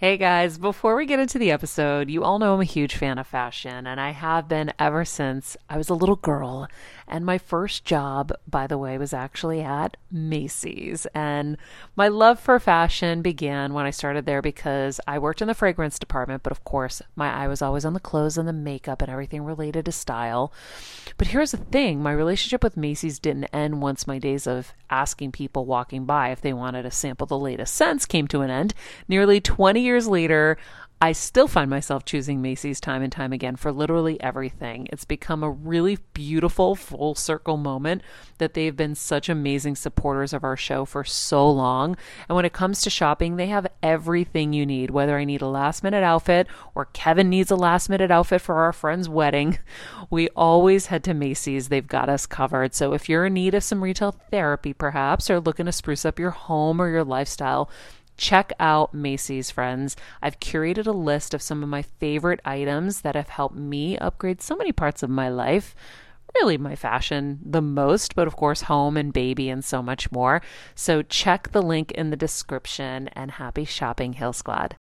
Hey guys, before we get into the episode, you all know I'm a huge fan of fashion, and I have been ever since I was a little girl. And my first job, by the way, was actually at Macy's. And my love for fashion began when I started there because I worked in the fragrance department, but of course, my eye was always on the clothes and the makeup and everything related to style. But here's the thing, my relationship with Macy's didn't end once my days of asking people walking by if they wanted to sample the latest scents came to an end. Nearly 20 years later, I still find myself choosing Macy's time and time again for literally everything. It's become a really beautiful full circle moment that they've been such amazing supporters of our show for so long. And when it comes to shopping, they have everything you need, whether I need a last minute outfit or Kevin needs a last minute outfit for our friend's wedding. We always head to Macy's. They've got us covered. So if you're in need of some retail therapy, perhaps, or looking to spruce up your home or your lifestyle, check out Macy's, friends. I've curated a list of some of my favorite items that have helped me upgrade so many parts of my life. Really my fashion the most, but of course home and baby and so much more. So check the link in the description and happy shopping, Hill Squad.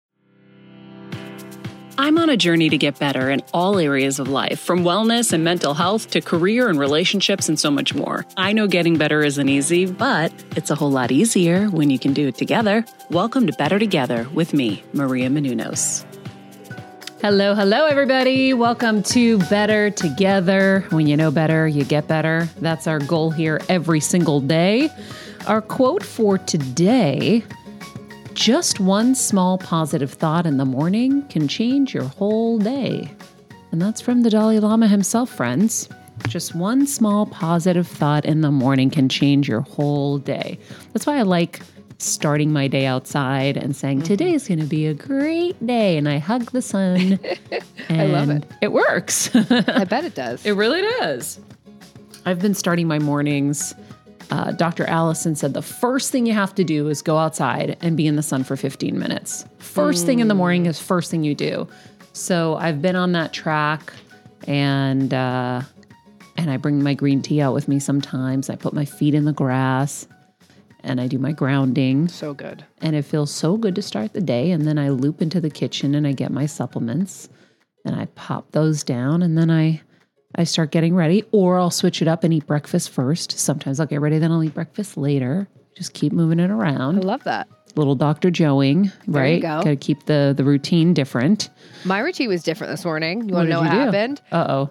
I'm on a journey to get better in all areas of life, from wellness and mental health to career and relationships and so much more. I know getting better isn't easy, but it's a whole lot easier when you can do it together. Welcome to Better Together with me, Maria Menounos. Hello, everybody. Welcome to Better Together. When you know better, you get better. That's our goal here every single day. Our quote for today: just one small positive thought in the morning can change your whole day. And that's from the Dalai Lama himself, friends. Just one small positive thought in the morning can change your whole day. That's why I like starting my day outside and saying, today's going to be a great day. And I hug the sun. And I love it. It works. I bet it does. It really does. I've been starting my mornings. Dr. Allison said the first thing you have to do is go outside and be in the sun for 15 minutes. First thing in the morning is first thing you do. So I've been on that track, and I bring my green tea out with me sometimes. I put my feet in the grass and I do my grounding. So good. And it feels so good to start the day. And then I loop into the kitchen and I get my supplements and I pop those down, and then I start getting ready, or I'll switch it up and eat breakfast first. Sometimes I'll get ready, then I'll eat breakfast later. Just keep moving it I around. love that. Little Dr. Joeing, There right? you go. Got to keep the routine different. My routine was different this morning. You want to know did what you do? happened? Uh-oh.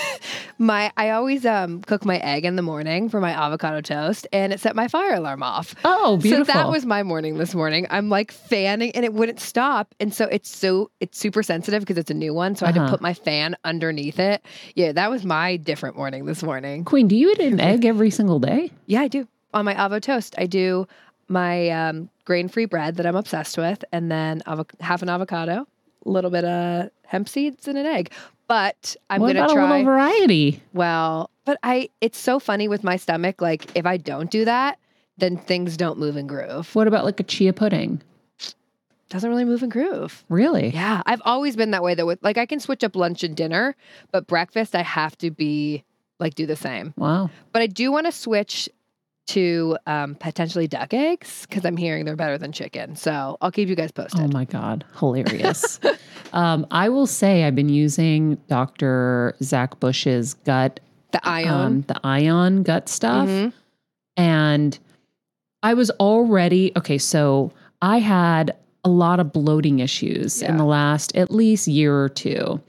I always cook my egg in the morning for my avocado toast, and it set my fire alarm off. Oh, beautiful. So that was my morning this morning. I'm like fanning, and it wouldn't stop. And so it's super sensitive because it's a new one. So I had to put my fan underneath it. Yeah, that was my different morning this morning. Queen, do you eat an egg every single day? Yeah, I do. On my avocado toast, I do my grain-free bread that I'm obsessed with, and then half an avocado, a little bit of hemp seeds, and an egg. But I'm What going about to a try. little variety? Well, but it's so funny with my stomach. Like if I don't do that, then things don't move and groove. What about like a chia pudding? Doesn't really move and groove. Really? Yeah, I've always been that way though. With like I can switch up lunch and dinner, but breakfast I have to be like do the same. Wow. But I do want to switch to potentially duck eggs because I'm hearing they're better than chicken. So I'll keep you guys posted. Oh my God. Hilarious. I will say I've been using Dr. Zach Bush's gut, The ion. the ion gut stuff. And I was already, so I had a lot of bloating issues in the last at least year or two.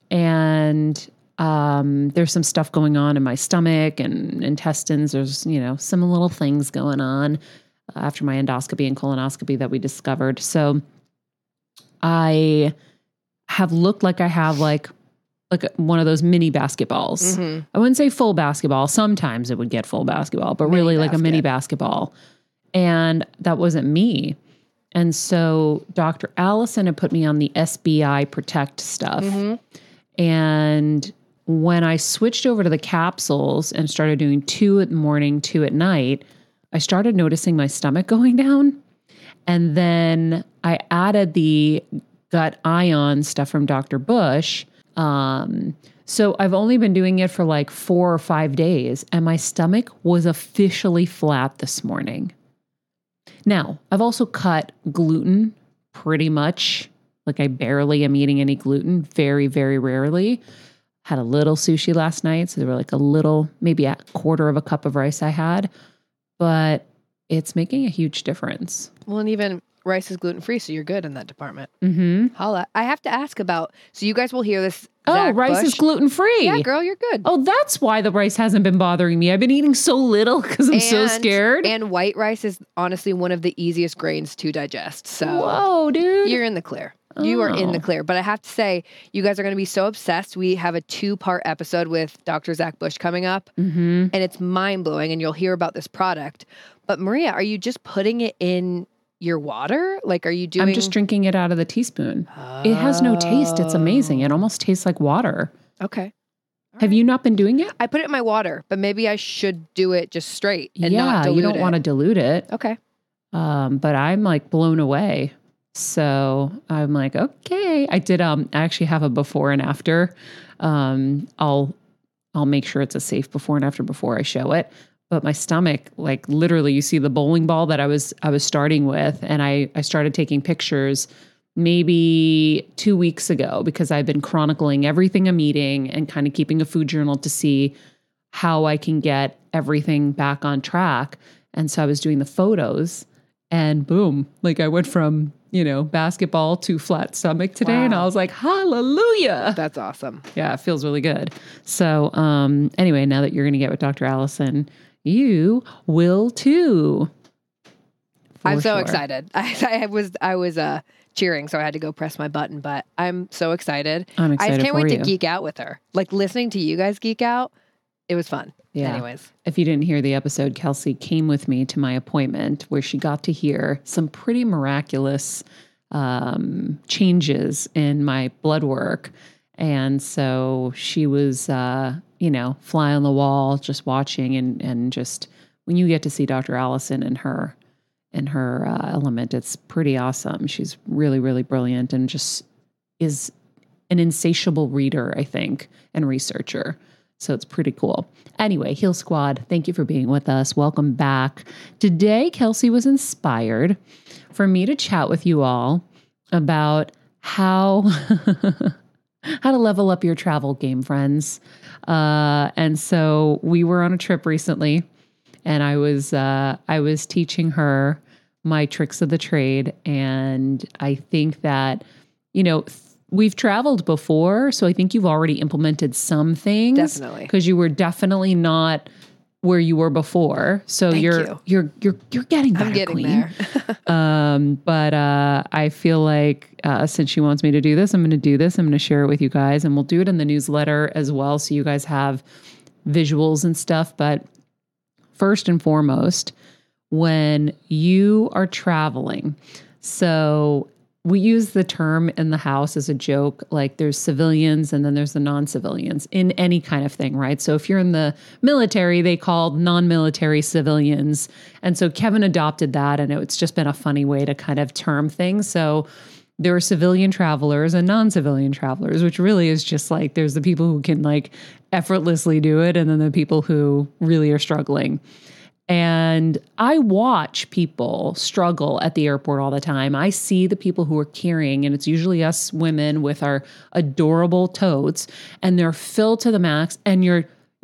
And there's some stuff going on in my stomach and intestines. There's, some little things going on after my endoscopy and colonoscopy that we discovered. So I have looked like I have like one of those mini basketballs. I wouldn't say full basketball. Sometimes it would get full basketball, but really like a mini basketball. And that wasn't me. And so Dr. Allison had put me on the SBI Protect stuff. And when I switched over to the capsules and started doing 2 in the morning, 2 at night, I started noticing my stomach going down. And then I added the gut ion stuff from Dr. Bush. So I've only been doing it for like 4 or 5 days, and my stomach was officially flat this morning. Now, I've also cut gluten pretty much, like I barely am eating any gluten, very, very rarely. Had a little sushi last night. So there were like a little, maybe a quarter of a cup of rice I had, but it's making a huge difference. Well, and even rice is gluten-free, so you're good in that department. Mm-hmm. Holla. I have to ask about, so you guys will hear this. Oh, Zach rice Bush. is gluten-free. Yeah, girl, you're good. Oh, that's why the rice hasn't been bothering me. I've been eating so little because I'm so scared. And white rice is honestly one of the easiest grains to digest. So whoa, dude. you're in the clear. You are in the clear. But I have to say, you guys are going to be so obsessed. We have a 2-part episode with Dr. Zach Bush coming up, and it's mind-blowing, and you'll hear about this product. But Maria, are you just putting it in your water? Like, are you doing... I'm just drinking it out of the teaspoon. It has no taste. It's amazing. It almost tastes like water. Okay. Have you not been doing it? I put it in my water, but maybe I should do it just straight and not dilute you don't it. want to dilute it. Okay. But I'm like blown away. So I'm like, okay. I did. I actually have a before and after. I'll make sure it's a safe before and after before I show it. But my stomach, like literally, you see the bowling ball that I was starting with, and I started taking pictures maybe 2 weeks ago because I've been chronicling everything I'm eating and kind of keeping a food journal to see how I can get everything back on track. And so I was doing the photos, and boom, like I went from basketball to flat stomach today. Wow. And I was like, hallelujah. That's awesome. Yeah, it feels really good. So anyway, now that you're going to get with Dr. Allison, you will too. I'm so excited. I was cheering, so I had to go press my button, but I'm so excited. I'm excited I just can't for wait you. to geek out with her. Like listening to you guys geek out, it was fun. Yeah. Anyways. If you didn't hear the episode, Kelsey came with me to my appointment where she got to hear some pretty miraculous changes in my blood work. And so she was, fly on the wall, just watching and just when you get to see Dr. Allison in her element, it's pretty awesome. She's really, really brilliant and just is an insatiable reader, I think, and researcher. So it's pretty cool. Anyway, Heal Squad, thank you for being with us. Welcome back. Today, Kelsey was inspired for me to chat with you all about how how to level up your travel game, friends. And so we were on a trip recently, and I was teaching her my tricks of the trade. And I think that, we've traveled before, so I think you've already implemented some things. Definitely. Because you were definitely not where you were before. So you're getting better, I'm getting Queen. there. But I feel like since she wants me to do this, I'm going to do this. I'm going to share it with you guys, and we'll do it in the newsletter as well, so you guys have visuals and stuff. But first and foremost, when you are traveling, so we use the term in the house as a joke, like there's civilians and then there's the non-civilians in any kind of thing, right? So if you're in the military, they called non-military civilians. And so Kevin adopted that, and it's just been a funny way to kind of term things. So there are civilian travelers and non-civilian travelers, which really is just like there's the people who can like effortlessly do it, and then the people who really are struggling. And I watch people struggle at the airport all the time. I see the people who are carrying, and it's usually us women with our adorable totes, and they're filled to the max, and you're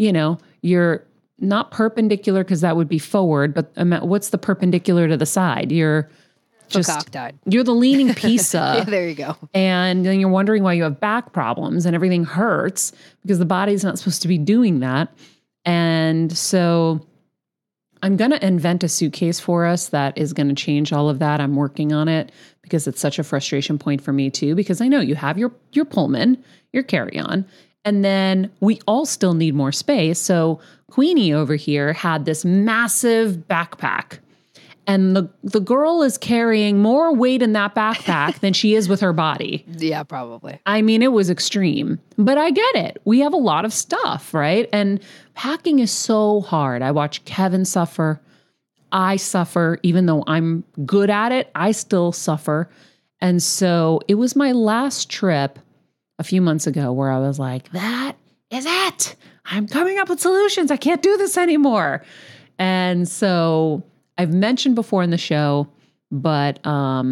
not perpendicular because that would be forward, but what's the perpendicular to the side? You're the leaning pizza. Yeah, there you go. And then you're wondering why you have back problems and everything hurts because the body's not supposed to be doing that. And so I'm going to invent a suitcase for us that is going to change all of that. I'm working on it because it's such a frustration point for me too, because I know you have your Pullman, your carry-on, and then we all still need more space. So Queenie over here had this massive backpack, and the girl is carrying more weight in that backpack than she is with her body. Yeah, probably. I mean, it was extreme, but I get it. We have a lot of stuff, right? And packing is so hard. I watch Kevin suffer. I suffer. Even though I'm good at it, I still suffer. And so it was my last trip a few months ago where I was like, that is it. I'm coming up with solutions. I can't do this anymore. And so I've mentioned before in the show But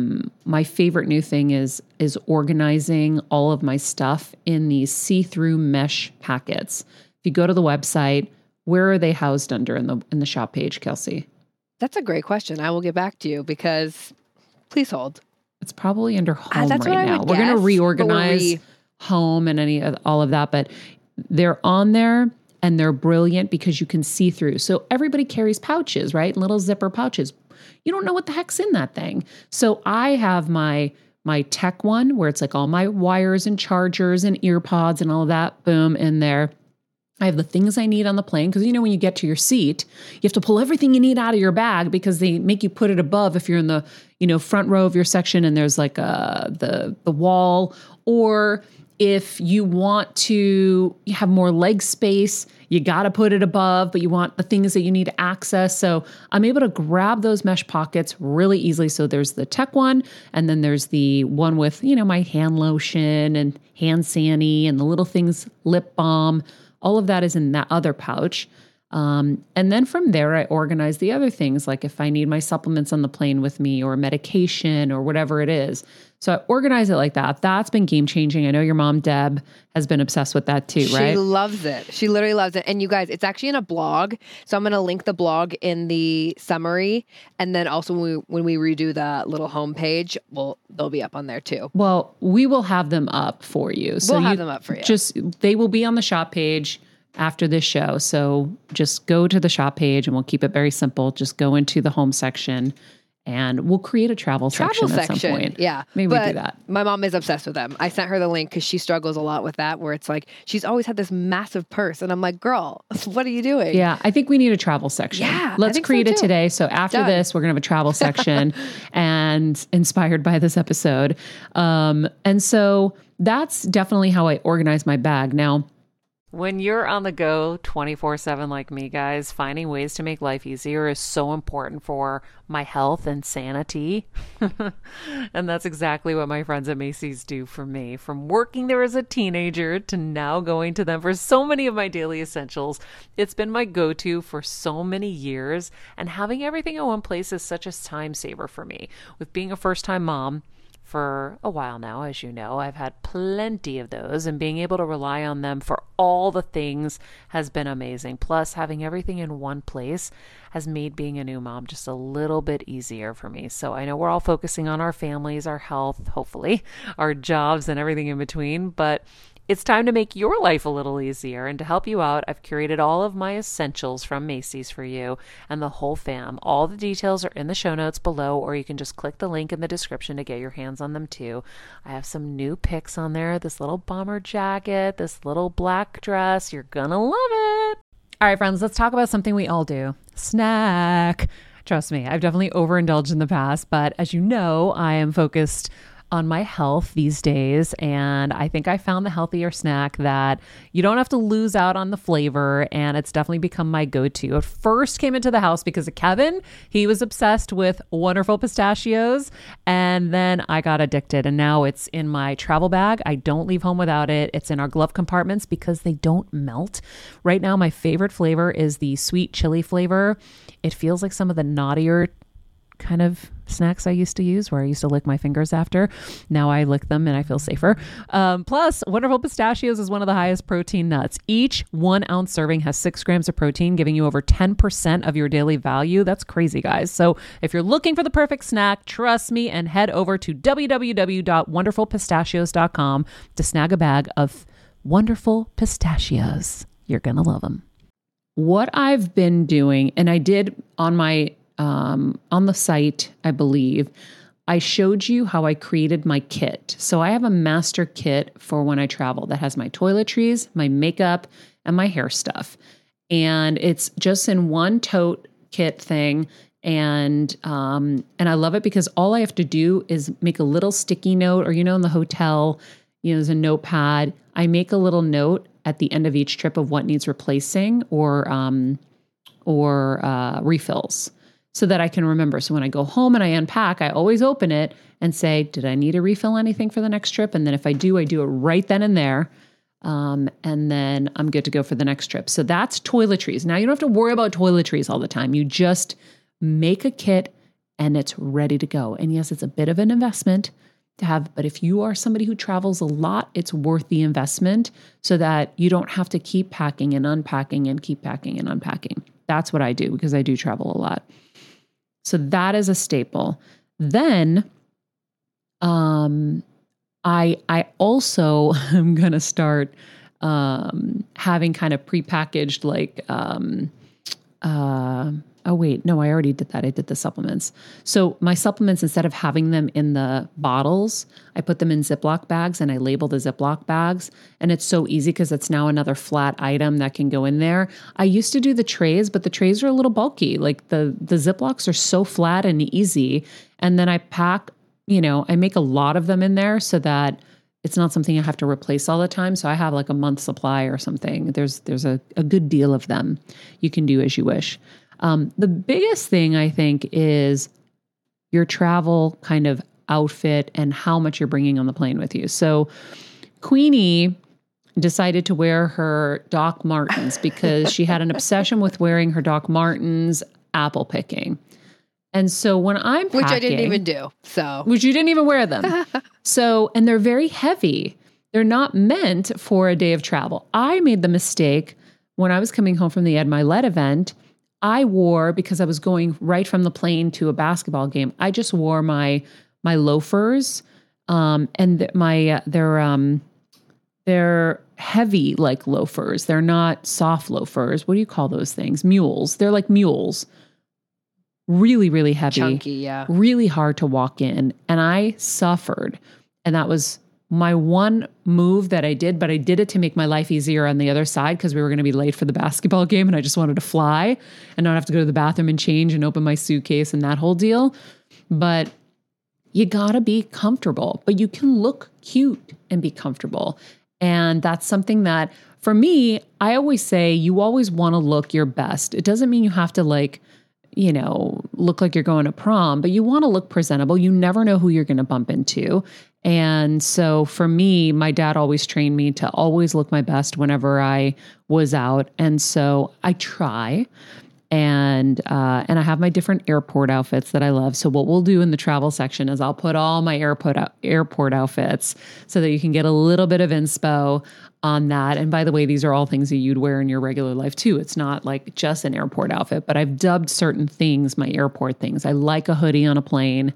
my favorite new thing is organizing all of my stuff in these see-through mesh packets. If you go to the website, where are they housed under in the shop page, Kelsey? That's a great question. I will get back to you because please hold. It's probably under home that's right what I now. would We're going to guess, reorganize home and all of that, but they're on there and they're brilliant because you can see through. So everybody carries pouches, right? Little zipper pouches. You don't know what the heck's in that thing. So I have my tech one where it's like all my wires and chargers and ear pods and all of that, boom, in there. I have the things I need on the plane because, when you get to your seat, you have to pull everything you need out of your bag because they make you put it above if you're in the, front row of your section and there's like the wall, or if you want to have more leg space, you got to put it above, but you want the things that you need to access. So I'm able to grab those mesh pockets really easily. So there's the tech one, and then there's the one with, my hand lotion and hand sani and the little things, lip balm. All of that is in that other pouch. And then from there, I organize the other things, like if I need my supplements on the plane with me or medication or whatever it is. So I organize it like that. That's been game changing. I know your mom, Deb, has been obsessed with that too, right? She loves it. She literally loves it. And you guys, it's actually in a blog. So I'm going to link the blog in the summary. And then also when we redo the little homepage, they'll be up on there too. Well, we will have them up for you. So we'll have them up for you. They will be on the shop page after this show. So just go to the shop page and we'll keep it very simple. Just go into the home section and we'll create a travel section at some point. Yeah. Maybe we do that. My mom is obsessed with them. I sent her the link because she struggles a lot with that, where it's like, she's always had this massive purse. And I'm like, girl, what are you doing? Yeah. I think we need a travel section. Yeah. Let's create it today. So after this, we're going to have a travel section and inspired by this episode. And so that's definitely how I organize my bag. Now, when you're on the go 24/7 like me, guys, finding ways to make life easier is so important for my health and sanity. And that's exactly what my friends at Macy's do for me. From working there as a teenager to now going to them for so many of my daily essentials, it's been my go-to for so many years. And having everything in one place is such a time saver for me. With being a first-time mom, for a while now, as you know, I've had plenty of those, and being able to rely on them for all the things has been amazing. Plus, having everything in one place has made being a new mom just a little bit easier for me. So I know we're all focusing on our families, our health, hopefully, our jobs and everything in between, but it's time to make your life a little easier. And to help you out, I've curated all of my essentials from Macy's for you and the whole fam. All the details are in the show notes below, or you can just click the link in the description to get your hands on them too. I have some new picks on there. This little bomber jacket, this little black dress. You're gonna love it. All right, friends, let's talk about something we all do. Snack. Trust me, I've definitely overindulged in the past, but as you know, I am focused on my health these days, and I think I found the healthier snack that you don't have to lose out on the flavor, and it's definitely become my go-to. It first came into the house because of Kevin. He was obsessed with Wonderful Pistachios, and then I got addicted, and now it's in my travel bag. I don't leave home without it. It's in our glove compartments because they don't melt. Right now, my favorite flavor is the sweet chili flavor. It feels like some of the naughtier kind of snacks I used to use, where I used to lick my fingers after. Now I lick them and I feel safer. Plus, Wonderful Pistachios is one of the highest protein nuts. Each 1 ounce serving has 6 grams of protein, giving you over 10% of your daily value. That's crazy, guys. So if you're looking for the perfect snack, trust me and head over to www.wonderfulpistachios.com to snag a bag of Wonderful Pistachios. You're going to love them. What I've been doing, and I did on my on the site, I believe, I showed you how I created my kit. So I have a master kit for when I travel that has my toiletries, my makeup, and my hair stuff. And it's just in one tote kit thing. And I love it because all I have to do is make a little sticky note, or, in the hotel, there's a notepad. I make a little note at the end of each trip of what needs replacing or refills, so that I can remember. So when I go home and I unpack, I always open it and say, did I need to refill anything for the next trip? And then if I do it right then and there. And then I'm good to go for the next trip. So that's toiletries. Now you don't have to worry about toiletries all the time. You just make a kit and it's ready to go. And yes, it's a bit of an investment to have, but if you are somebody who travels a lot, it's worth the investment so that you don't have to keep packing and unpacking and keep packing and unpacking. That's what I do because I do travel a lot. So that is a staple. Then I also am going to start having kind of prepackaged like oh, wait, no, I already did that. I did the supplements. So my supplements, instead of having them in the bottles, I put them in Ziploc bags and I label the Ziploc bags. And it's so easy because it's now another flat item that can go in there. I used to do the trays, but the trays are a little bulky. Like the Ziplocs are so flat and easy. And then I pack, I make a lot of them in there so that it's not something I have to replace all the time. So I have like a month's supply or something. There's a good deal of them. You can do as you wish. The biggest thing I think is your travel kind of outfit and how much you're bringing on the plane with you. So Queenie decided to wear her Doc Martens because she had an obsession with wearing her Doc Martens apple picking. And so when I'm packing, which I didn't even do. So which you didn't even wear them. And they're very heavy. They're not meant for a day of travel. I made the mistake when I was coming home from the Ed Milet event. I wore, because I was going right from the plane to a basketball game, I just wore my loafers, and they're heavy like loafers. They're not soft loafers. What do you call those things? Mules. They're like mules. Really, really heavy. Chunky, yeah. Really hard to walk in. And I suffered. And that was my one move that I did, but I did it to make my life easier on the other side because we were going to be late for the basketball game and I just wanted to fly and not have to go to the bathroom and change and open my suitcase and that whole deal. But you got to be comfortable, but you can look cute and be comfortable. And that's something that for me, I always say you always want to look your best. It doesn't mean you have to look like you're going to prom, but you want to look presentable. You never know who you're going to bump into. And so for me, my dad always trained me to always look my best whenever I was out. And so I try, and I have my different airport outfits that I love. So what we'll do in the travel section is I'll put all my airport outfits so that you can get a little bit of inspo on that. And by the way, these are all things that you'd wear in your regular life too. It's not like just an airport outfit, but I've dubbed certain things my airport things. I like a hoodie on a plane.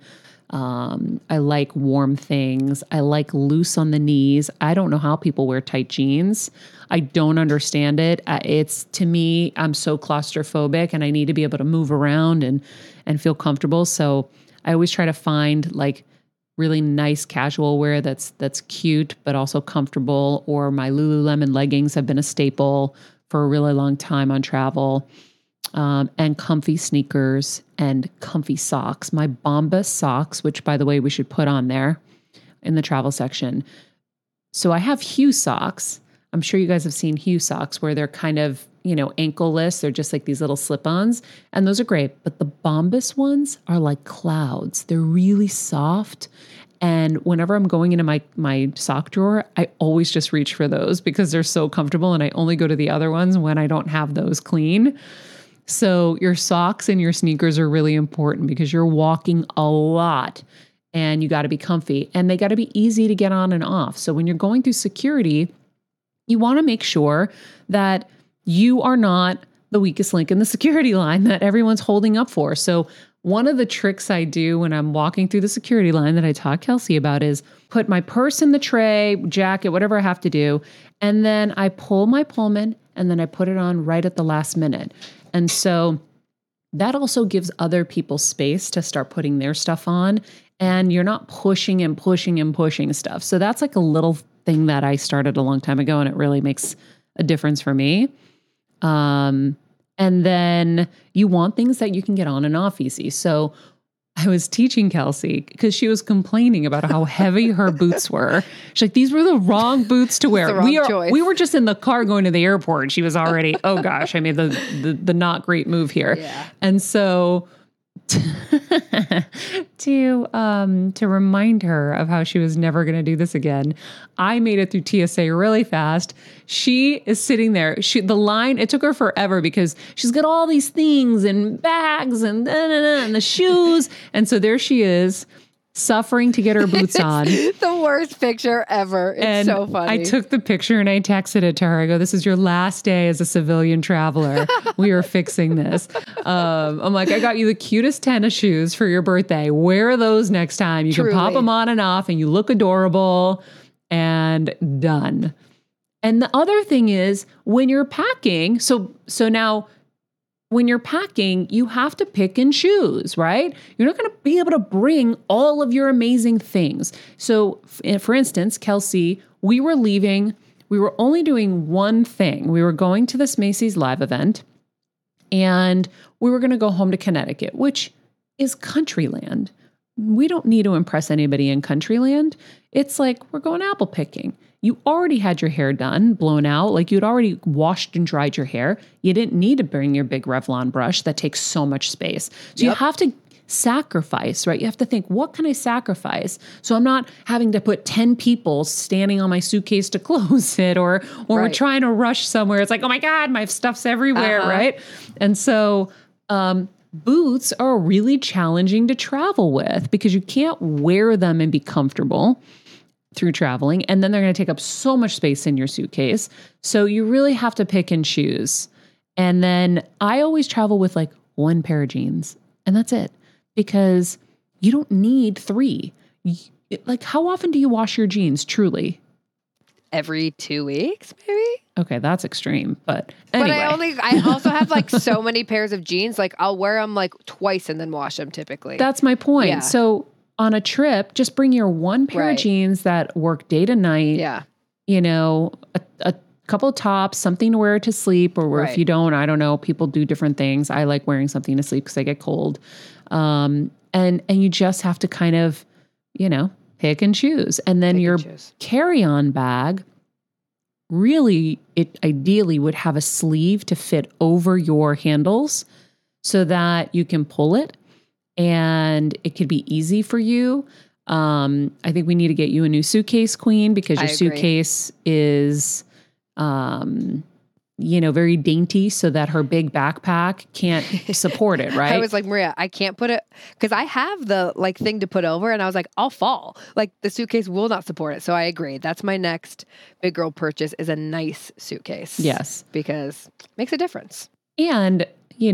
I like warm things. I like loose on the knees. I don't know how people wear tight jeans. I don't understand it. It's, to me, I'm so claustrophobic and I need to be able to move around and feel comfortable. So I always try to find like really nice casual wear that's cute, but also comfortable. Or my Lululemon leggings have been a staple for a really long time on travel. And comfy sneakers and comfy socks. My Bombas socks, which by the way, we should put on there in the travel section. So I have Hue socks. I'm sure you guys have seen Hue socks where they're kind of, ankleless. They're just like these little slip-ons, and those are great. But the Bombas ones are like clouds. They're really soft. And whenever I'm going into my sock drawer, I always just reach for those because they're so comfortable, and I only go to the other ones when I don't have those clean. So your socks and your sneakers are really important because you're walking a lot and you got to be comfy and they got to be easy to get on and off. So when you're going through security, you want to make sure that you are not the weakest link in the security line that everyone's holding up for. So one of the tricks I do when I'm walking through the security line that I taught Kelsey about is put my purse in the tray, jacket, whatever I have to do. And then I pull my Pullman and then I put it on right at the last minute. And so that also gives other people space to start putting their stuff on, and you're not pushing and pushing and pushing stuff. So that's like a little thing that I started a long time ago, and it really makes a difference for me. And then you want things that you can get on and off easy. So I was teaching Kelsey because she was complaining about how heavy her boots were. She's like, these were the wrong boots to wear. We were just in the car going to the airport. She was already, oh gosh, I made the not great move here. Yeah. And so to remind her of how she was never going to do this again, I made it through TSA really fast. She is sitting there. The line, it took her forever because she's got all these things and bags and the shoes. And so there she is, suffering to get her boots on. The worst picture ever. It's so funny. I took the picture and I texted it to her. I go, this is your last day as a civilian traveler. We are fixing this. I'm like, I got you the cutest tennis shoes for your birthday. Wear those next time. You can pop them on and off and you look adorable, and done. And the other thing is when you're packing, so now when you're packing, you have to pick and choose, right? You're not going to be able to bring all of your amazing things. So for instance, Kelsey, we were only doing one thing. We were going to this Macy's live event and we were going to go home to Connecticut, which is Countryland. We don't need to impress anybody in Countryland. It's like we're going apple picking. You already had your hair done, blown out, like you'd already washed and dried your hair. You didn't need to bring your big Revlon brush that takes so much space. So you have to sacrifice, right? You have to think, what can I sacrifice? So I'm not having to put 10 people standing on my suitcase to close it, or we're trying to rush somewhere. It's like, oh my God, my stuff's everywhere, right? And so boots are really challenging to travel with because you can't wear them and be comfortable through traveling. And then they're going to take up so much space in your suitcase. So you really have to pick and choose. And then I always travel with like one pair of jeans and that's it, because you don't need 3. Like, how often do you wash your jeans truly? Every 2 weeks, maybe. Okay, that's extreme, but anyway. But I also have like so many pairs of jeans. Like I'll wear them like twice and then wash them typically. That's my point. Yeah. So on a trip, just bring your one pair of jeans that work day to night. Yeah. You know, a couple of tops, something to wear to sleep, or if you don't, I don't know, people do different things. I like wearing something to sleep because I get cold. And you just have to kind of, you know, pick and choose. And then your carry-on bag, really, it ideally would have a sleeve to fit over your handles so that you can pull it. And it could be easy for you. I think we need to get you a new suitcase, Queen, because your suitcase is, very dainty so that her big backpack can't support it, right? I was like, Maria, I can't put it, because I have the like thing to put over and I was like, I'll fall. Like the suitcase will not support it. So I agree. That's my next big girl purchase, is a nice suitcase. Yes. Because it makes a difference. And,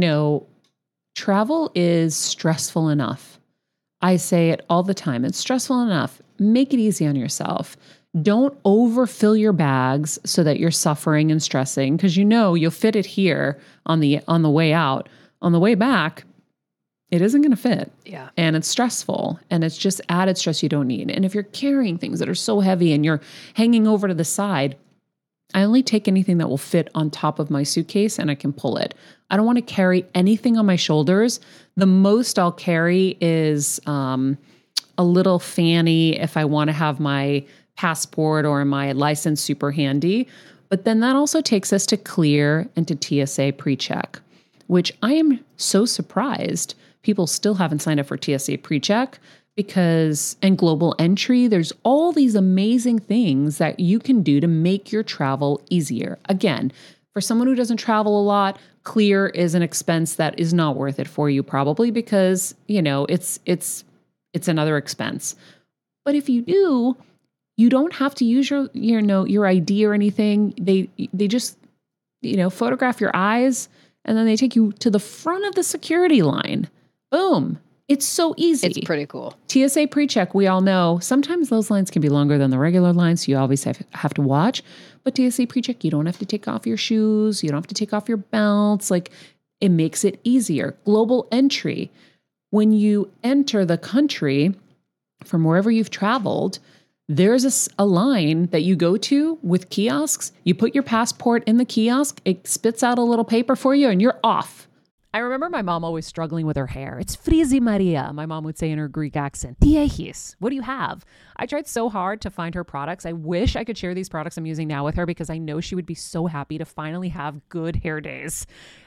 travel is stressful enough. I say it all the time. It's stressful enough. Make it easy on yourself. Don't overfill your bags so that you're suffering and stressing, because you'll fit it here on the way out. On the way back, it isn't going to fit. Yeah. And it's stressful, and it's just added stress you don't need. And if you're carrying things that are so heavy and you're hanging over to the side, I only take anything that will fit on top of my suitcase and I can pull it. I don't want to carry anything on my shoulders. The most I'll carry is a little fanny if I want to have my passport or my license super handy. But then that also takes us to Clear and to TSA PreCheck, which I am so surprised people still haven't signed up for TSA PreCheck. And Global Entry, there's all these amazing things that you can do to make your travel easier. Again, for someone who doesn't travel a lot, Clear is an expense that is not worth it for you, probably because, it's another expense. But if you do, you don't have to use your ID or anything. They just, photograph your eyes and then they take you to the front of the security line. Boom. It's so easy. It's pretty cool. TSA PreCheck, we all know, sometimes those lines can be longer than the regular lines, so you always have to watch. But TSA PreCheck, you don't have to take off your shoes. You don't have to take off your belts. Like, it makes it easier. Global Entry, when you enter the country from wherever you've traveled, there's a line that you go to with kiosks. You put your passport in the kiosk, it spits out a little paper for you, and you're off. I remember my mom always struggling with her hair. It's frizzy Maria, my mom would say in her Greek accent. Diehis, what do you have? I tried so hard to find her products. I wish I could share these products I'm using now with her because I know she would be so happy to finally have good hair days.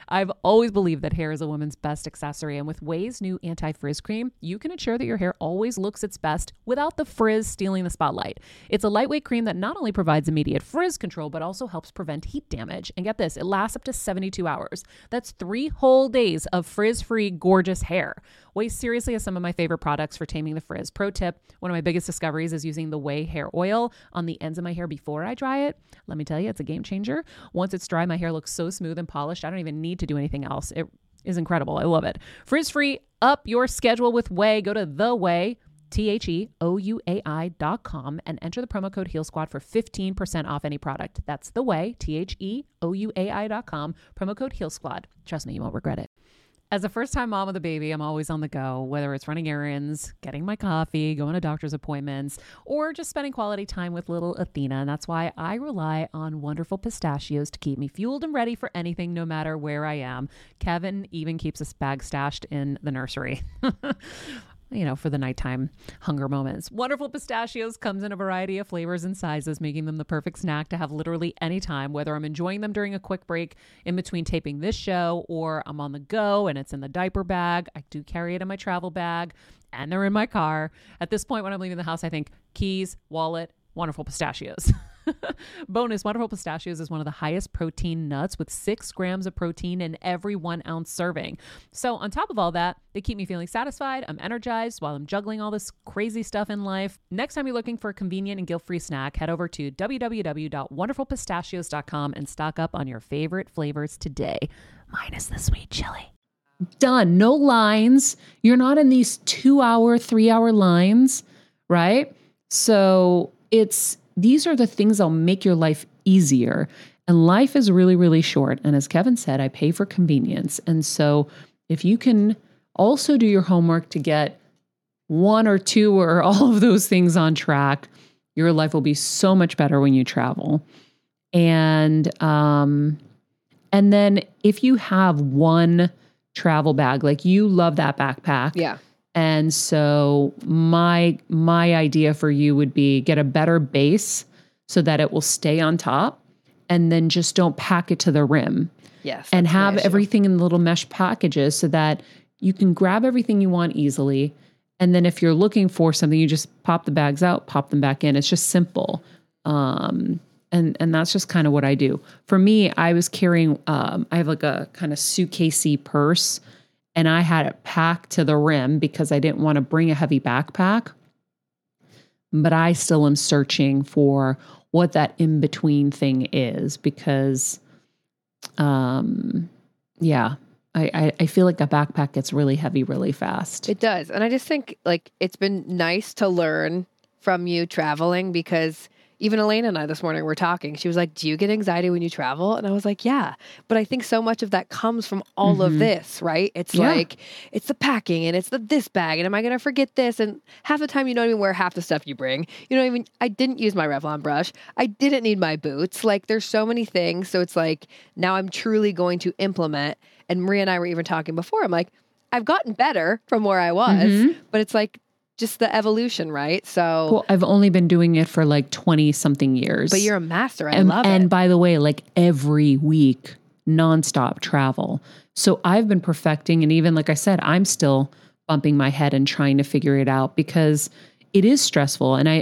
I've always believed that hair is a woman's best accessory, and with Ouai's new anti-frizz cream, you can ensure that your hair always looks its best without the frizz stealing the spotlight. It's a lightweight cream that not only provides immediate frizz control, but also helps prevent heat damage. And get this, it lasts up to 72 hours. That's 3 whole days of frizz-free, gorgeous hair. Ouai seriously has some of my favorite products for taming the frizz. Pro tip, one of my biggest discoveries is using the Ouai hair oil on the ends of my hair before I dry it. Let me tell you, it's a game changer. Once it's dry, my hair looks so smooth and polished, I don't even need to do anything else. It is incredible. I love it. Frizz-free, up your schedule with Ouai. Go to the Ouai, TheOuai.com, and enter the promo code HealSquad for 15% off any product. That's the Ouai, TheOuai.com, promo code HealSquad. Trust me, you won't regret it. As a first-time mom with a baby, I'm always on the go, whether it's running errands, getting my coffee, going to doctor's appointments, or just spending quality time with little Athena. And that's why I rely on Wonderful Pistachios to keep me fueled and ready for anything, no matter where I am. Kevin even keeps a bag stashed in the nursery. For the nighttime hunger moments. Wonderful Pistachios comes in a variety of flavors and sizes, making them the perfect snack to have literally any time, whether I'm enjoying them during a quick break in between taping this show or I'm on the go and it's in the diaper bag. I do carry it in my travel bag and they're in my car. At this point, when I'm leaving the house, I think keys, wallet, Wonderful Pistachios. Bonus, Wonderful Pistachios is one of the highest protein nuts with 6 grams of protein in every 1 ounce serving. So on top of all that, they keep me feeling satisfied. I'm energized while I'm juggling all this crazy stuff in life. Next time you're looking for a convenient and guilt-free snack, head over to www.wonderfulpistachios.com and stock up on your favorite flavors today, minus the sweet chili. Done. No lines. You're not in these 2-hour, 3-hour lines, right? So these are the things that'll make your life easier. And life is really, really short. And as Kevin said, I pay for convenience. And so if you can also do your homework to get 1 or 2 or all of those things on track, your life will be so much better when you travel. And then if you have one travel bag, like you love that backpack. Yeah. And so my idea for you would be get a better base so that it will stay on top, and then just don't pack it to the rim. Yes. And have everything in little mesh packages so that you can grab everything you want easily. And then if you're looking for something, you just pop the bags out, pop them back in. It's just simple. And that's just kind of what I do. For me, I was carrying, I have like a kind of suitcasey purse, and I had it packed to the rim because I didn't want to bring a heavy backpack. But I still am searching for what that in-between thing is because, I feel like a backpack gets really heavy really fast. It does. And I just think like it's been nice to learn from you traveling, because even Elena and I this morning were talking. She was like, do you get anxiety when you travel? And I was like, yeah. But I think so much of that comes from all of this, right? It's like, it's the packing and it's this bag. And am I going to forget this? And half the time you don't even wear half the stuff you bring. I didn't use my Revlon brush. I didn't need my boots. Like there's so many things. So it's like, now I'm truly going to implement. And Maria and I were even talking before. I'm like, I've gotten better from where I was, but it's like, just the evolution, right? So, well, I've only been doing it for like 20 something years. But you're a master. I love it. And by the way, like every week, nonstop travel. So I've been perfecting. And even like I said, I'm still bumping my head and trying to figure it out because it is stressful. And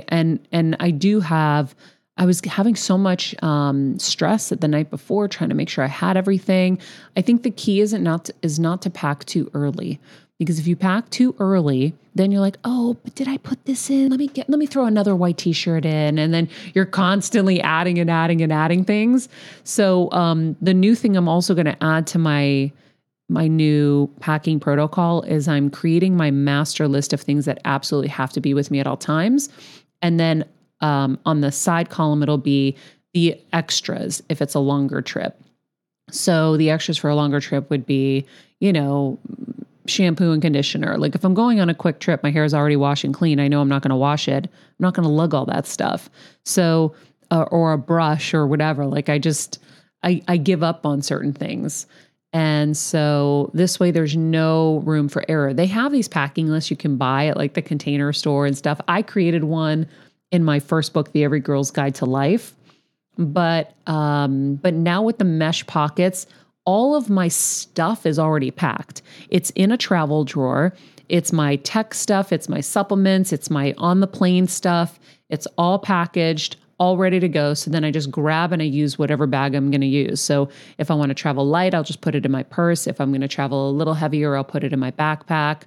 I was having so much stress at the night before trying to make sure I had everything. I think the key is not to pack too early. Because if you pack too early, then you're like, oh, but did I put this in? Let me throw another white t-shirt in. And then you're constantly adding things. So the new thing I'm also going to add to my new packing protocol is I'm creating my master list of things that absolutely have to be with me at all times. And then on the side column, it'll be the extras if it's a longer trip. So the extras for a longer trip would be, shampoo and conditioner. Like if I'm going on a quick trip, my hair is already washed and clean. I know I'm not going to wash it. I'm not going to lug all that stuff. So, or a brush or whatever. Like I give up on certain things. And so this way there's no room for error. They have these packing lists you can buy at like the Container Store and stuff. I created one in my first book, The Every Girl's Guide to Life. But now with the mesh pockets, all of my stuff is already packed. It's in a travel drawer. It's my tech stuff. It's my supplements. It's my on the plane stuff. It's all packaged, all ready to go. So then I just grab and I use whatever bag I'm going to use. So if I want to travel light, I'll just put it in my purse. If I'm going to travel a little heavier, I'll put it in my backpack.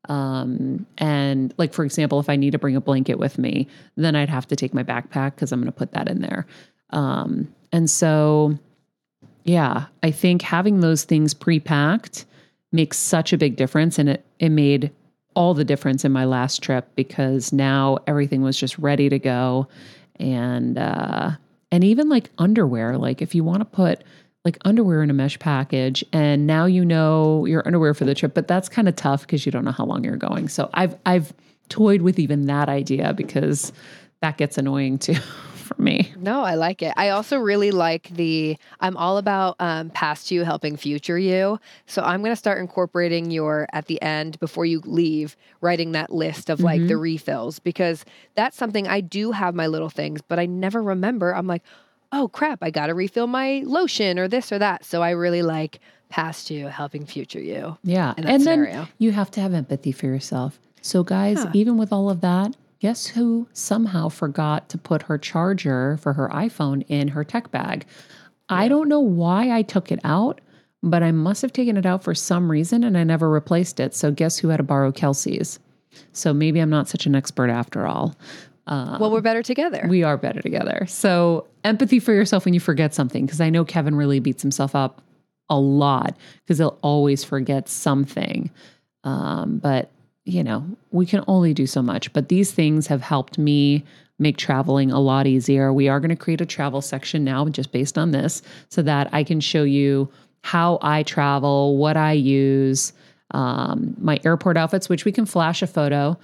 And like, for example, if I need to bring a blanket with me, then I'd have to take my backpack because I'm going to put that in there. And so, yeah, I think having those things pre-packed makes such a big difference. And it made all the difference in my last trip because now everything was just ready to go. And even like underwear, like if you want to put like underwear in a mesh package and now you know your underwear for the trip, but that's kind of tough because you don't know how long you're going. So I've toyed with even that idea because that gets annoying too for me. No, I like it. I also really like I'm all about past you helping future you. So I'm going to start incorporating at the end, before you leave, writing that list of like the refills, because that's something I do have my little things, but I never remember. I'm like, oh crap, I got to refill my lotion or this or that. So I really like past you helping future you. Yeah. In that scenario. Then you have to have empathy for yourself. So guys, even with all of that, guess who somehow forgot to put her charger for her iPhone in her tech bag? Yeah. I don't know why I took it out, but I must have taken it out for some reason and I never replaced it. So guess who had to borrow Kelsey's? So maybe I'm not such an expert after all. Well, we're better together. We are better together. So empathy for yourself when you forget something, because I know Kevin really beats himself up a lot because he'll always forget something. But you know, we can only do so much. But these things have helped me make traveling a lot easier. We are going to create a travel section now just based on this so that I can show you how I travel, what I use, my airport outfits, which we can flash a photo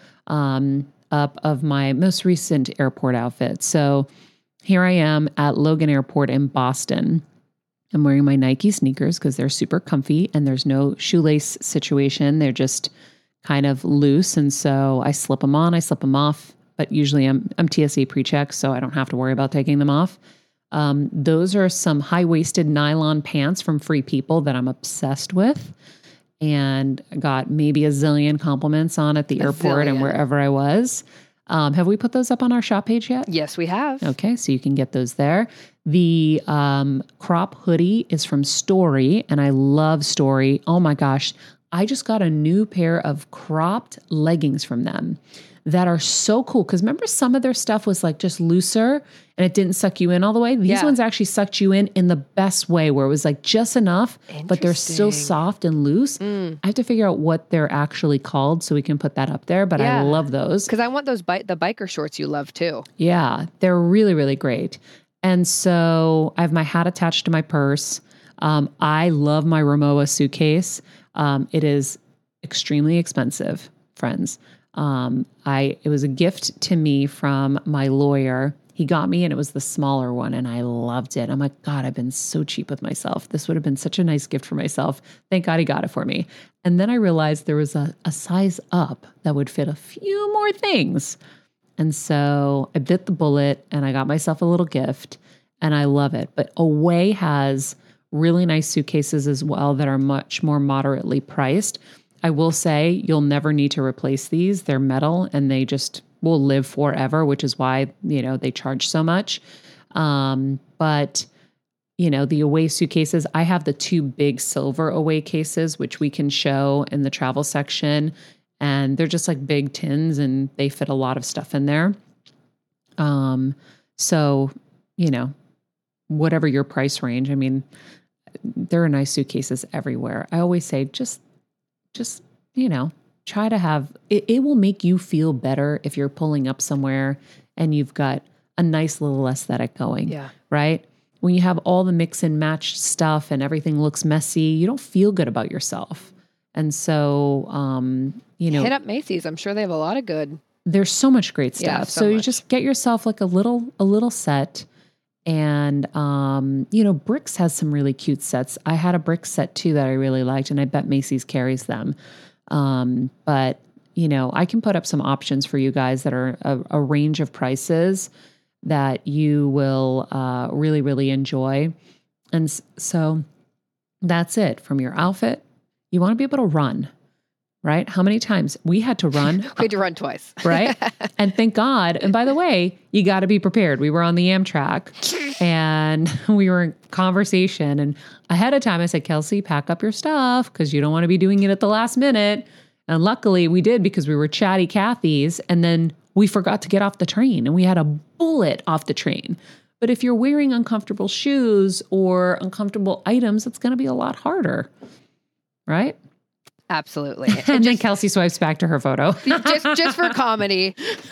up of my most recent airport outfit. So here I am at Logan Airport in Boston. I'm wearing my Nike sneakers because they're super comfy and there's no shoelace situation. They're just kind of loose. And so I slip them on, I slip them off, but usually I'm TSA pre-check, so I don't have to worry about taking them off. Those are some high-waisted nylon pants from Free People that I'm obsessed with. And I got maybe a zillion compliments on at the airport and wherever I was. Have we put those up on our shop page yet? Yes, we have. Okay, so you can get those there. The crop hoodie is from Story, and I love Story. Oh my gosh, I just got a new pair of cropped leggings from them that are so cool. Because remember, some of their stuff was like just looser and it didn't suck you in all the way. These ones actually sucked you in the best way, where it was like just enough, but they're still soft and loose. I have to figure out what they're actually called so we can put that up there. But I love those. Because I want those the biker shorts you love too. Yeah, they're really, really great. And so I have my hat attached to my purse. I love my Rimowa suitcase. It is extremely expensive, friends. It was a gift to me from my lawyer. He got me and it was the smaller one and I loved it. I'm like, God, I've been so cheap with myself. This would have been such a nice gift for myself. Thank God he got it for me. And then I realized there was a size up that would fit a few more things. And so I bit the bullet and I got myself a little gift and I love it. But Away has really nice suitcases as well that are much more moderately priced. I will say you'll never need to replace these. They're metal and they just will live forever, which is why, they charge so much. But the Away suitcases, I have the 2 big silver Away cases, which we can show in the travel section. And they're just like big tins and they fit a lot of stuff in there. So, whatever your price range, I mean, there are nice suitcases everywhere. I always say, just, try to have, it will make you feel better if you're pulling up somewhere and you've got a nice little aesthetic going, right? When you have all the mix and match stuff and everything looks messy, you don't feel good about yourself. And so, hit up Macy's. I'm sure they have a lot of good. There's so much great stuff. Yeah, so you just get yourself like a little set. And, Bricks has some really cute sets. I had a Bricks set too that I really liked, and I bet Macy's carries them. But I can put up some options for you guys that are a range of prices that you will really, really enjoy. And so That's it. From your outfit, you want to be able to run, right? How many times we had to run? We had to run twice. Right? And thank God. And by the way, you got to be prepared. We were on the Amtrak and we were in conversation. And ahead of time, I said, Kelsey, pack up your stuff because you don't want to be doing it at the last minute. And luckily we did because we were chatty Cathy's. And then we forgot to get off the train and we had a bullet off the train. But if you're wearing uncomfortable shoes or uncomfortable items, it's going to be a lot harder. Right? Absolutely. And then Kelsey swipes back to her photo. just for comedy.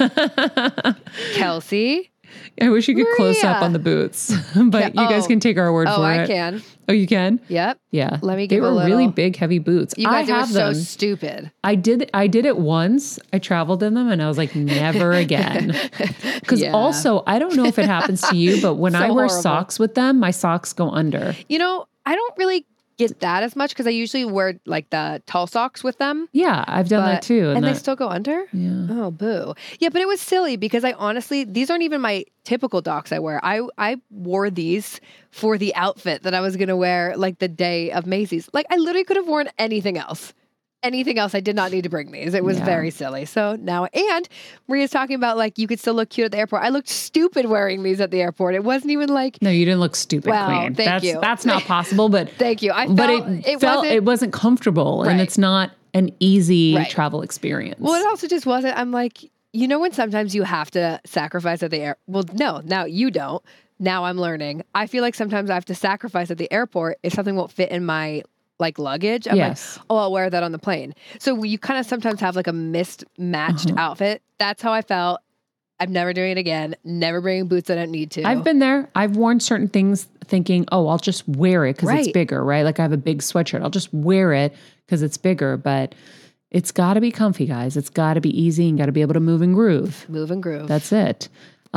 Kelsey. I wish you could close up on the boots, but you guys can take our word for it. Oh, I can. Oh, you can? Yep. Yeah. Let me They give were a little. really big, heavy boots. You guys I were have so them. stupid. I did it once. I traveled in them and I was like, never again. Because also, I don't know if it happens to you, but when So I wear horrible. socks with them, my socks go under. You know, I don't really get that as much because I usually wear like the tall socks with them. Yeah, I've done that too. And they still go under? Yeah. Oh, boo. Yeah, but it was silly because I honestly, these aren't even my typical docs I wear. I wore these for the outfit that I was going to wear like the day of Macy's. Like I literally could have worn anything else. Anything else, I did not need to bring these. It was very silly. So now, and Maria's talking about like you could still look cute at the airport. I looked stupid wearing these at the airport. It wasn't even like. No, you didn't look stupid, Well, Queen. thank you. That's not possible, but Thank you. it wasn't comfortable and Right. it's not an easy Right. travel experience. Well, it also just wasn't. I'm like, you know, when sometimes you have to sacrifice at the air. Well, no, now you don't. Now I'm learning. I feel like sometimes I have to sacrifice at the airport if something won't fit in my like luggage. I'm Yes. like, oh, I'll wear that on the plane. So you kind of sometimes have like a mismatched outfit. That's how I felt. I'm never doing it again. Never bringing boots I don't need to. I've been there. I've worn certain things thinking, oh, I'll just wear it because it's Right. bigger, right? Like I have a big sweatshirt. I'll just wear it because it's bigger, but it's got to be comfy, guys. It's got to be easy and got to be able to move and groove. Move and groove. That's it.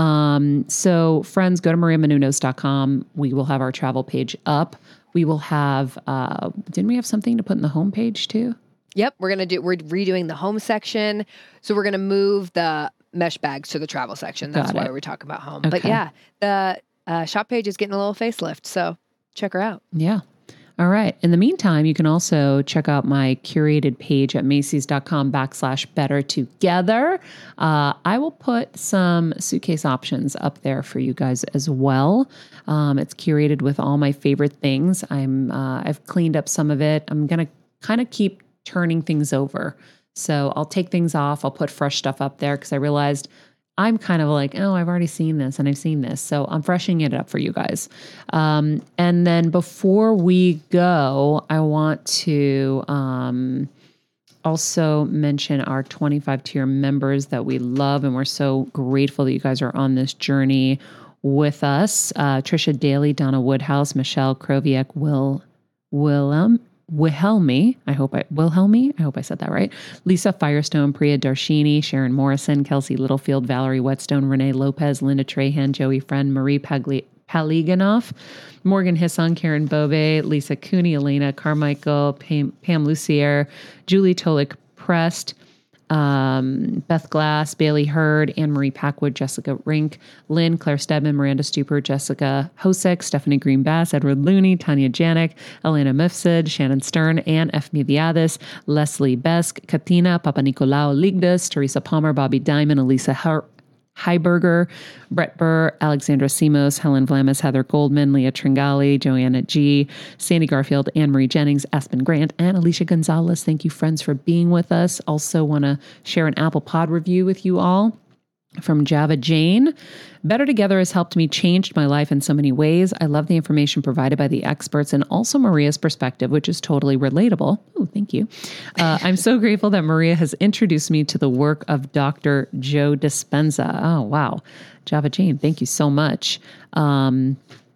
So friends, go to mariamenounos.com. We will have our travel page up. We will have, didn't we have something to put in the homepage too? Yep, we're redoing the home section. So we're gonna move the mesh bags to the travel section. That's Got why it. we're talking about home. But Okay. yeah, the shop page is getting a little facelift. So check her out. Yeah. All right. In the meantime, you can also check out my curated page at Macy's.com/better together. I will put some suitcase options up there for you guys as well. It's curated with all my favorite things. I've cleaned up some of it. I'm going to kind of keep turning things over. So I'll take things off. I'll put fresh stuff up there because I realized I'm kind of like, oh, I've already seen this and I've seen this. So I'm freshening it up for you guys. And then before we go, I want to also mention our 25 tier members that we love. And we're so grateful that you guys are on this journey with us. Trisha Daly, Donna Woodhouse, Michelle Kroviak, Wilhelmi, I hope I said that right. Lisa Firestone, Priya Darshini, Sharon Morrison, Kelsey Littlefield, Valerie Whetstone, Renee Lopez, Linda Trahan, Joey Friend, Marie Paliganoff, Morgan Hisson, Karen Bove, Lisa Cooney, Elena Carmichael, Pam Lucier, Julie Tolik Prest, Beth Glass, Bailey Hurd, Anne-Marie Packwood, Jessica Rink, Lynn, Claire Stedman, Miranda Stuper, Jessica Hosek, Stephanie Green-Bass, Edward Looney, Tanya Janik, Elena Mifsud, Shannon Stern, Anne F. Miviadis, Leslie Besk, Katina, Papa Nicolau Ligdas, Teresa Palmer, Bobby Diamond, Elisa Heiberger, Brett Burr, Alexandra Simos, Helen Vlamis, Heather Goldman, Leah Tringali, Joanna G., Sandy Garfield, Anne-Marie Jennings, Aspen Grant, and Alicia Gonzalez. Thank you, friends, for being with us. Also want to share an Apple Pod review with you all. From Java Jane, Better Together has helped me change my life in so many ways. I love the information provided by the experts and also Maria's perspective, which is totally relatable. Oh, thank you. I'm so grateful that Maria has introduced me to the work of Dr. Joe Dispenza. Oh, wow. Java Jane, thank you so much. I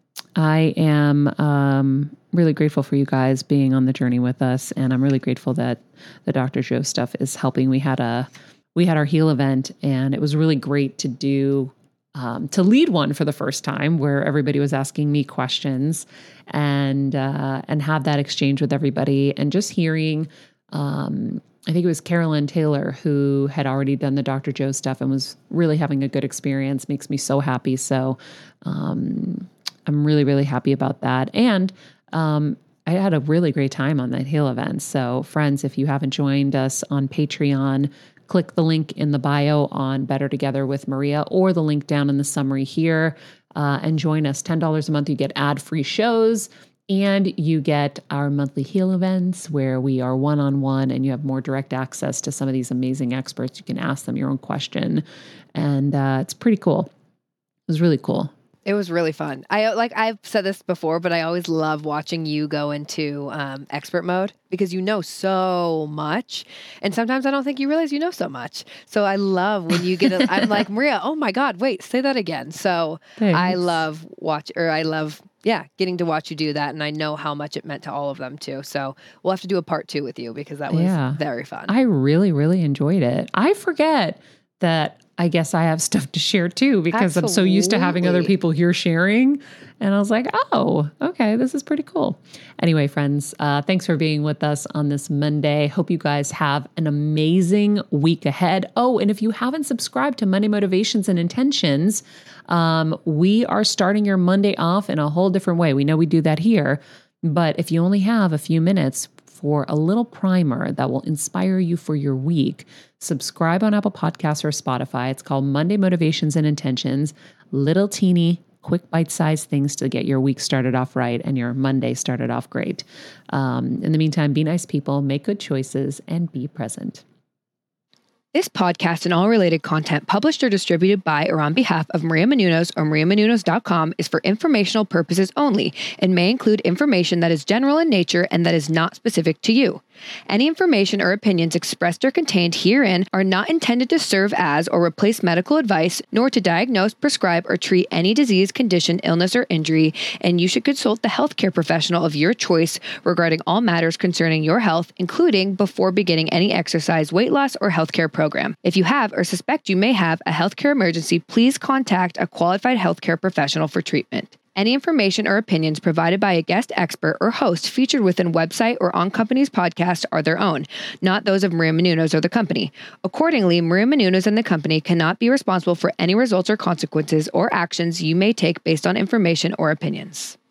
am really grateful for you guys being on the journey with us, and I'm really grateful that the Dr. Joe stuff is helping. We had our Heal event, and it was really great to do, to lead one for the first time where everybody was asking me questions and have that exchange with everybody, and just hearing, I think it was Carolyn Taylor who had already done the Dr. Joe stuff and was really having a good experience. Makes me so happy. So, I'm really, really happy about that. And, had a really great time on that Heal event. So friends, if you haven't joined us on Patreon, click the link in the bio on Better Together with Maria or the link down in the summary here and join us. $10 a month, you get ad-free shows and you get our monthly Heal events where we are one-on-one and you have more direct access to some of these amazing experts. You can ask them your own question and it's pretty cool. It was really cool. It was really fun. I've said this before, but I always love watching you go into expert mode because you know so much. And sometimes I don't think you realize you know so much. So I love when you get I'm like, Maria, oh my God, wait, say that again. So Thanks. I love getting to watch you do that. And I know how much it meant to all of them too. So we'll have to do a part 2 with you because that was very fun. I really, really enjoyed it. I forget that I guess I have stuff to share too, because I'm so used to having other people here sharing. And I was like, oh, okay, this is pretty cool. Anyway, friends, thanks for being with us on this Monday. Hope you guys have an amazing week ahead. Oh, and if you haven't subscribed to Monday Motivations and Intentions, we are starting your Monday off in a whole different way. We know we do that here, but if you only have a few minutes for a little primer that will inspire you for your week, subscribe on Apple Podcasts or Spotify. It's called Monday Motivations and Intentions. Little teeny, quick bite-sized things to get your week started off right and your Monday started off great. In the meantime, be nice people, make good choices, and be present. This podcast and all related content published or distributed by or on behalf of Maria Menounos or mariamenounos.com is for informational purposes only and may include information that is general in nature and that is not specific to you. Any information or opinions expressed or contained herein are not intended to serve as or replace medical advice, nor to diagnose, prescribe, or treat any disease, condition, illness, or injury, and you should consult the healthcare professional of your choice regarding all matters concerning your health, including before beginning any exercise, weight loss, or healthcare program. If you have or suspect you may have a healthcare emergency, please contact a qualified healthcare professional for treatment. Any information or opinions provided by a guest expert or host featured within website or on company's podcast are their own, not those of Maria Menounos or the company. Accordingly, Maria Menounos and the company cannot be responsible for any results or consequences or actions you may take based on information or opinions.